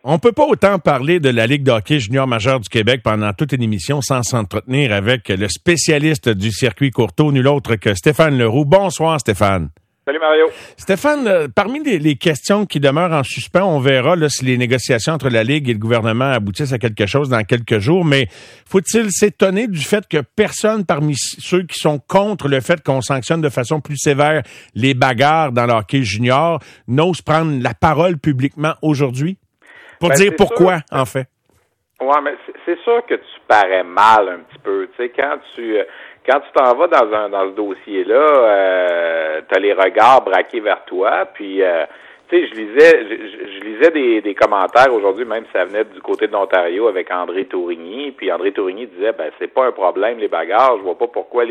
On peut pas autant parler de la Ligue de hockey junior majeur du Québec pendant toute une émission sans s'entretenir avec le spécialiste du circuit Courteau, nul autre que Stéphane Leroux. Bonsoir, Stéphane. Salut Mario. Stéphane, parmi les questions qui demeurent en suspens, on verra là, si les négociations entre la Ligue et le gouvernement aboutissent à quelque chose dans quelques jours, mais faut-il s'étonner du fait que personne parmi ceux qui sont contre le fait qu'on sanctionne de façon plus sévère les bagarres dans le hockey junior n'ose prendre la parole publiquement aujourd'hui? Pour dire pourquoi, sûr, en fait. Oui, mais c'est sûr que tu parais mal un petit peu. Tu sais, quand tu t'en vas dans ce dossier-là, t'as les regards braqués vers toi, puis tu sais, je lisais des commentaires aujourd'hui, même si ça venait du côté de l'Ontario avec André Tourigny, puis André Tourigny disait c'est pas un problème les bagarres, je vois pas pourquoi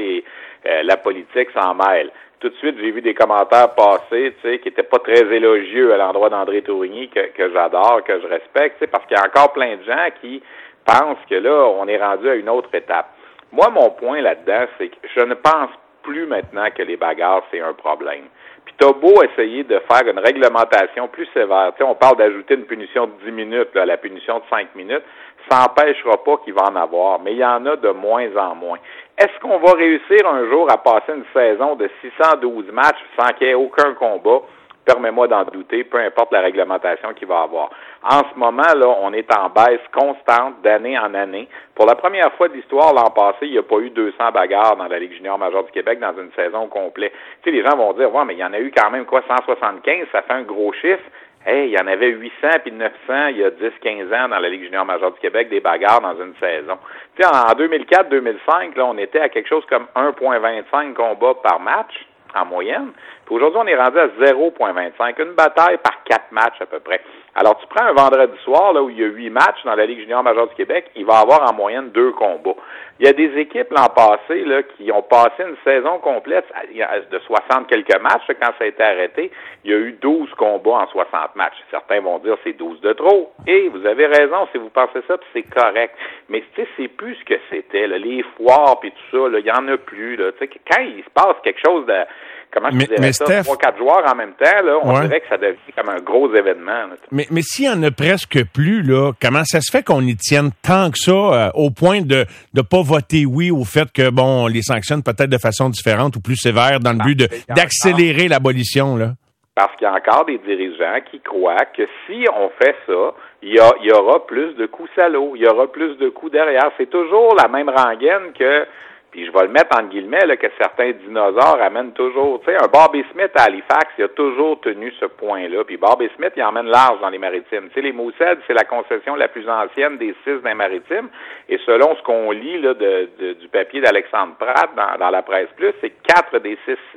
la politique s'en mêle. Tout de suite, j'ai vu des commentaires passer, tu sais, qui étaient pas très élogieux à l'endroit d'André Tourigny, que j'adore, que je respecte, tu sais, parce qu'il y a encore plein de gens qui pensent que là, on est rendu à une autre étape. Moi, mon point là-dedans, c'est que je ne pense plus maintenant que les bagarres, c'est un problème. Puis t'as beau essayer de faire une réglementation plus sévère, tu sais, on parle d'ajouter une punition de 10 minutes, là, la punition de 5 minutes, ça n'empêchera pas qu'il va en avoir, mais il y en a de moins en moins. Est-ce qu'on va réussir un jour à passer une saison de 612 matchs sans qu'il y ait aucun combat? Permets-moi d'en douter, peu importe la réglementation qu'il va avoir. En ce moment, là, on est en baisse constante d'année en année. Pour la première fois de l'histoire, l'an passé, il n'y a pas eu 200 bagarres dans la Ligue junior majeure du Québec dans une saison complète. Tu sais, les gens vont dire, ouais, mais il y en a eu quand même, 175, ça fait un gros chiffre. Hey, il y en avait 800 puis 900 il y a 10-15 ans dans la Ligue junior majeure du Québec, des bagarres dans une saison. Tu sais, en 2004-2005, là, on était à quelque chose comme 1,25 combats par match en moyenne. Puis aujourd'hui, on est rendu à 0,25, une bataille par 4 matchs à peu près. Alors, tu prends un vendredi soir, là, où il y a 8 matchs dans la Ligue junior majeure du Québec, il va y avoir en moyenne 2 combats. Il y a des équipes l'an passé, là, qui ont passé une saison complète de 60 quelques matchs, là, quand ça a été arrêté. Il y a eu 12 combats en 60 matchs. Certains vont dire c'est 12 de trop. Et vous avez raison si vous pensez ça, puis c'est correct. Mais tu sais, c'est plus ce que c'était, là. Les foires puis tout ça, là, il y en a plus, là. Tu sais, quand il se passe quelque chose de, comment je dirais ça, 3-4 joueurs en même temps, là, on dirait que ça devient comme un gros événement. Là. Mais s'il y en a presque plus, là, comment ça se fait qu'on y tienne tant que ça, au point de pas voter oui au fait que, bon, on les sanctionne peut-être de façon différente ou plus sévère dans le but d'accélérer l'abolition, là? Parce qu'il y a encore des dirigeants qui croient que si on fait ça, il y aura plus de coups salauds, il y aura plus de coups derrière. C'est toujours la même rengaine que, puis je vais le mettre en guillemets, là, que certains dinosaures amènent toujours. Tu sais, un Bobby Smith à Halifax, il a toujours tenu ce point-là. Puis Bobby Smith, il emmène large dans les maritimes. Tu sais, les Mooseheads, c'est la concession la plus ancienne des 6 dans les maritimes. Et selon ce qu'on lit là du papier d'Alexandre Pratt dans la presse plus, c'est 4 des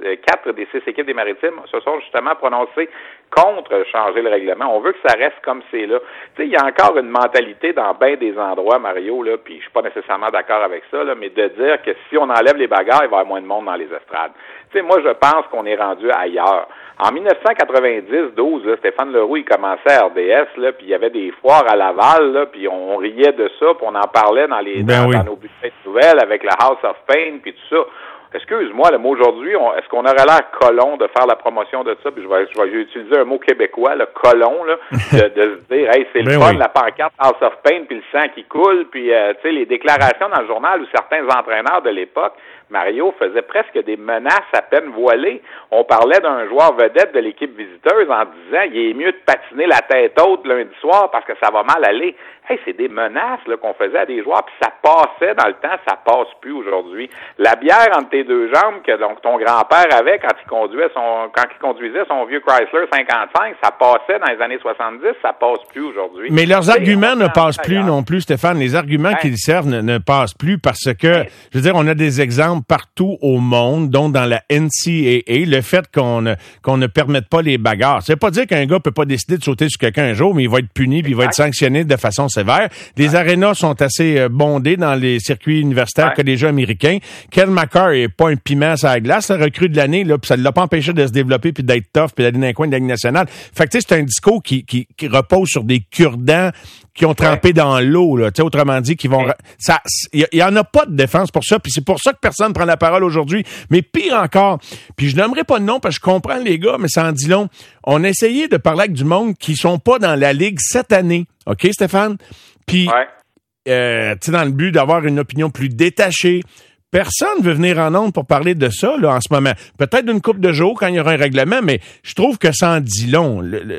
6 équipes des maritimes se sont justement prononcées contre changer le règlement. On veut que ça reste comme c'est là. Tu sais, il y a encore une mentalité dans bien des endroits, Mario, là, puis je suis pas nécessairement d'accord avec ça, là, mais de dire que si on enlève les bagarres, il va y avoir moins de monde dans les estrades. Tu sais, moi, je pense qu'on est rendu ailleurs. En 1990-12, là, Stéphane Leroux, il commençait à RDS, là, puis il y avait des foires à Laval, là, puis on riait de ça, puis on en parlait dans nos bulletins de nouvelles avec la House of Pain, puis tout ça. Excuse-moi, le mot aujourd'hui, est-ce qu'on aurait l'air colon de faire la promotion de ça? Puis je vais utiliser un mot québécois, le colon, là, de se dire, hey, c'est le fun, la pancarte House of Pain, puis le sang qui coule, puis tu sais, les déclarations dans le journal où certains entraîneurs de l'époque, Mario, faisaient presque des menaces à peine voilées. On parlait d'un joueur vedette de l'équipe visiteuse en disant, il est mieux de patiner la tête haute lundi soir parce que ça va mal aller. Hey, c'est des menaces là, qu'on faisait à des joueurs, puis ça passait dans le temps, ça passe plus aujourd'hui. La bière entre tes deux jambes que donc ton grand-père avait quand il conduisait son vieux Chrysler 55, ça passait dans les années 70, ça passe plus aujourd'hui. Mais leurs arguments ne passent plus non plus, Stéphane. Les arguments qu'ils servent ne passent plus parce que, je veux dire, on a des exemples partout au monde, dont dans la NCAA, le fait qu'on ne permette pas les bagarres. Ça veut pas dire qu'un gars peut pas décider de sauter sur quelqu'un un jour, mais il va être puni puis il va être sanctionné de façon sévère. Les arénas sont assez bondés dans les circuits universitaires que les jeux américains. Kel McCarr est pas un piment sur la glace, la recrue de l'année, là, puis ça ne l'a pas empêché de se développer puis d'être tough puis d'aller dans un coin de la Ligue nationale. Fait que tu sais, c'est un discours qui repose sur des cure-dents qui ont trempé dans l'eau, là. Tu sais, autrement dit, qui vont... Il y en a pas de défense pour ça, puis c'est pour ça que personne personne prend la parole aujourd'hui. Mais pire encore, puis je nommerai pas de nom parce que je comprends les gars, mais ça en dit long. On a essayé de parler avec du monde qui sont pas dans la Ligue cette année. OK, Stéphane? Puis, tu sais, dans le but d'avoir une opinion plus détachée. Personne veut venir en ondes pour parler de ça, là, en ce moment. Peut-être d'une couple de jours quand il y aura un règlement, mais je trouve que ça en dit long.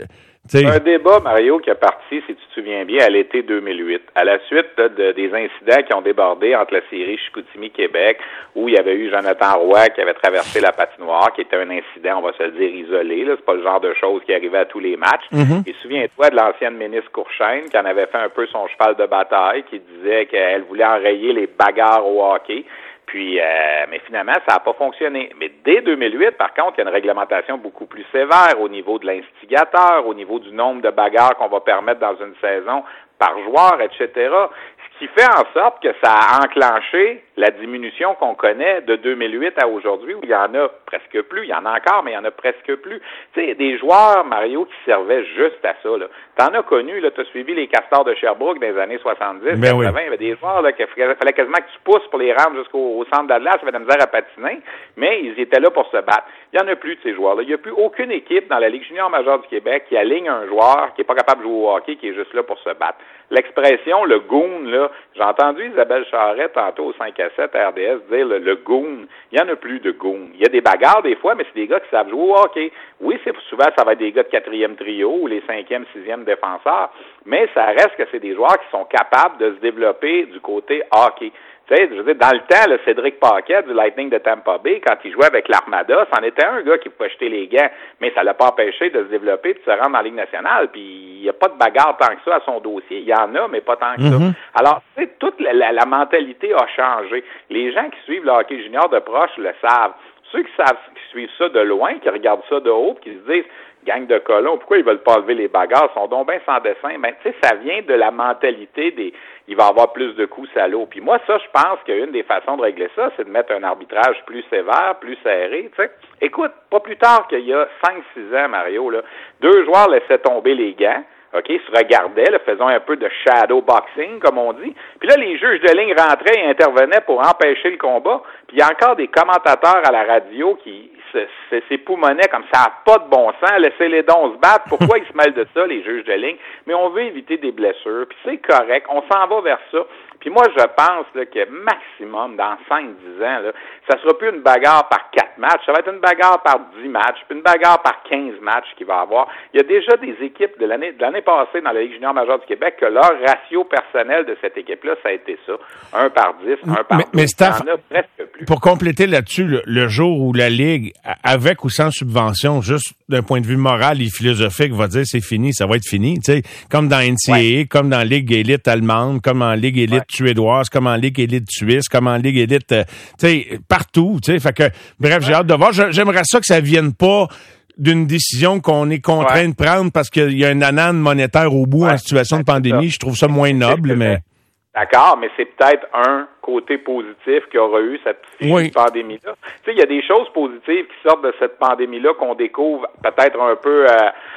Un débat, Mario, qui est parti, si tu te souviens bien, à l'été 2008, à la suite des incidents qui ont débordé entre la série Chicoutimi-Québec, où il y avait eu Jonathan Roy qui avait traversé la patinoire, qui était un incident, on va se le dire, isolé. Là, c'est pas le genre de choses qui arrivait à tous les matchs. Et souviens-toi de l'ancienne ministre Courchaine, qui en avait fait un peu son cheval de bataille, qui disait qu'elle voulait enrayer les bagarres au hockey. Puis, mais finalement, ça n'a pas fonctionné. Mais dès 2008, par contre, il y a une réglementation beaucoup plus sévère au niveau de l'instigateur, au niveau du nombre de bagarres qu'on va permettre dans une saison par joueur, etc. Ce qui fait en sorte que ça a enclenché la diminution qu'on connaît de 2008 à aujourd'hui, où il y en a presque plus. Il y en a encore, mais il y en a presque plus. Tu sais, des joueurs, Mario, qui servaient juste à ça, là. T'en as connu, là, t'as suivi les Castors de Sherbrooke dans les années 70, 80, il y avait des joueurs, là, qu'il fallait quasiment que tu pousses pour les rendre jusqu'au centre de la glace, ça avait de la misère à patiner, mais ils étaient là pour se battre. Il n'y en a plus de ces joueurs-là. Il n'y a plus aucune équipe dans la Ligue junior majeure du Québec qui aligne un joueur qui est pas capable de jouer au hockey, qui est juste là pour se battre. L'expression, le goon, là, j'ai entendu Isabelle Charret tantôt au 5 à 7 à RDS dire le goon. Il n'y en a plus de goon. Il y a des bagarres des fois, mais c'est des gars qui savent jouer au hockey. Oui, souvent, ça va être des gars de 4e trio ou les 5e, 6e défenseurs, mais ça reste que c'est des joueurs qui sont capables de se développer du côté hockey. Tu sais, je veux dire, dans le temps, le Cédric Paquet du Lightning de Tampa Bay, quand il jouait avec l'Armada, c'en était un gars qui pouvait jeter les gants, mais ça l'a pas empêché de se développer et de se rendre dans la Ligue nationale. Puis il n'y a pas de bagarre tant que ça à son dossier. Il y en a, mais pas tant que ça. Alors, tu sais, toute la mentalité a changé. Les gens qui suivent le hockey junior de proche le savent. Ceux qui suivent ça de loin, qui regardent ça de haut, qui se disent gang de colons, pourquoi ils veulent pas enlever les bagarres, ils sont donc bien sans dessin. Ben, tu sais, ça vient de la mentalité il va y avoir plus de coups salauds. Puis moi, ça, je pense qu'une des façons de régler ça, c'est de mettre un arbitrage plus sévère, plus serré, tu sais. Écoute, pas plus tard qu'il y a 5-6 ans, Mario, là, 2 joueurs laissaient tomber les gants, OK, se regardaient, là, faisaient un peu de shadow boxing, comme on dit. Puis là, les juges de ligne rentraient et intervenaient pour empêcher le combat. Puis il y a encore des commentateurs à la radio qui s'époumonaient comme ça n'a pas de bon sens, laissez-les donc se battre. Pourquoi ils se mêlent de ça, les juges de ligne? Mais on veut éviter des blessures, puis c'est correct, on s'en va vers ça. Puis moi, je pense là, que maximum, dans 5-10 ans, là, ça sera plus une bagarre par 4 matchs, ça va être une bagarre par 10 matchs, puis une bagarre par 15 matchs qu'il va y avoir. Il y a déjà des équipes de l'année passée dans la Ligue junior majeure du Québec que leur ratio personnel de cette équipe-là, ça a été ça. 1 par 10, 1 par 12. Mais Steph, il y en a presque plus. Pour compléter là-dessus, le jour où la Ligue, avec ou sans subvention, juste d'un point de vue moral et philosophique, va dire c'est fini, ça va être fini, tu sais, comme dans NCAA, comme dans Ligue élite allemande, comme en Ligue élite suédoise, comme en Ligue élite suisse, comme en Ligue élite, tu sais, partout, tu sais, fait que, bref, j'ai hâte de voir. J'aimerais ça que ça vienne pas d'une décision qu'on est contraint de prendre parce qu'il y a un anane monétaire au bout en situation de pandémie. Je trouve ça moins noble, mais... D'accord, mais c'est peut-être un côté positif qu'il y aura eu cette pandémie-là. Tu sais, il y a des choses positives qui sortent de cette pandémie-là qu'on découvre peut-être un peu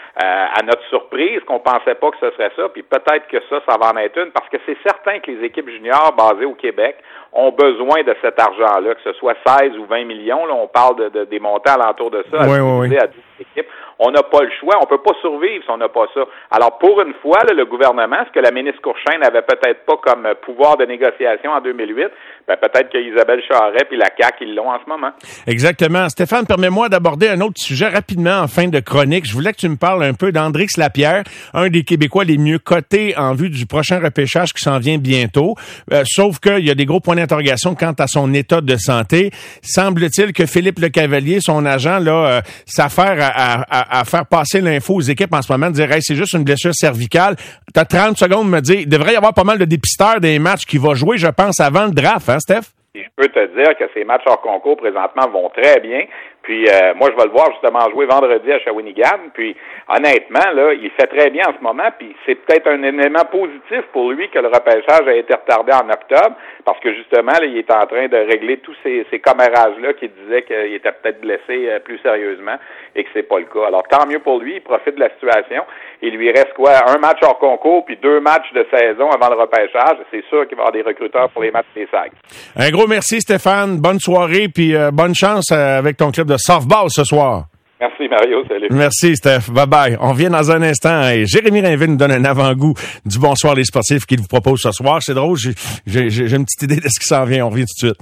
à notre surprise, qu'on pensait pas que ce serait ça, puis peut-être que ça va en être une, parce que c'est certain que les équipes juniors basées au Québec ont besoin de cet argent-là, que ce soit 16 ou 20 millions, là, on parle des montants alentour de ça, à 12 équipes. On n'a pas le choix, on peut pas survivre si on n'a pas ça. Alors, pour une fois, là, le gouvernement, ce que la ministre Courchaine n'avait peut-être pas comme pouvoir de négociation en 2008, ben peut-être que Isabelle Charret puis la CAQ, ils l'ont en ce moment. Exactement. Stéphane, permets-moi d'aborder un autre sujet rapidement en fin de chronique. Je voulais que tu me parles un peu d'Andrix Lapierre, un des Québécois les mieux cotés en vue du prochain repêchage qui s'en vient bientôt. Sauf qu'il y a des gros points d'interrogation quant à son état de santé. Semble-t-il que Philippe Lecavalier, son agent, là, s'affaire à faire passer l'info aux équipes en ce moment, de dire hey, c'est juste une blessure cervicale. T'as 30 secondes de me dire, il devrait y avoir pas mal de dépisteurs des matchs qui va jouer, je pense, avant le draft, hein, Steph? Et je peux te dire que ces matchs hors concours présentement vont très bien. Puis moi, je vais le voir justement jouer vendredi à Shawinigan. Puis honnêtement, là, il fait très bien en ce moment. Puis c'est peut-être un élément positif pour lui que le repêchage a été retardé en octobre, parce que justement, là, il est en train de régler tous ces commérages-là qui disaient qu'il était peut-être blessé plus sérieusement et que c'est pas le cas. Alors tant mieux pour lui, il profite de la situation. Il lui reste un match hors concours puis 2 matchs de saison avant le repêchage. C'est sûr qu'il va y avoir des recruteurs pour les matchs des Sags. Un gros merci Stéphane, bonne soirée puis bonne chance avec ton club de softball ce soir. Merci Mario, salut. Merci Steph, bye bye. On revient dans un instant et Jérémy Rainville nous donne un avant-goût du Bonsoir les sportifs qu'il vous propose ce soir. C'est drôle, j'ai une petite idée de ce qui s'en vient, on revient tout de suite.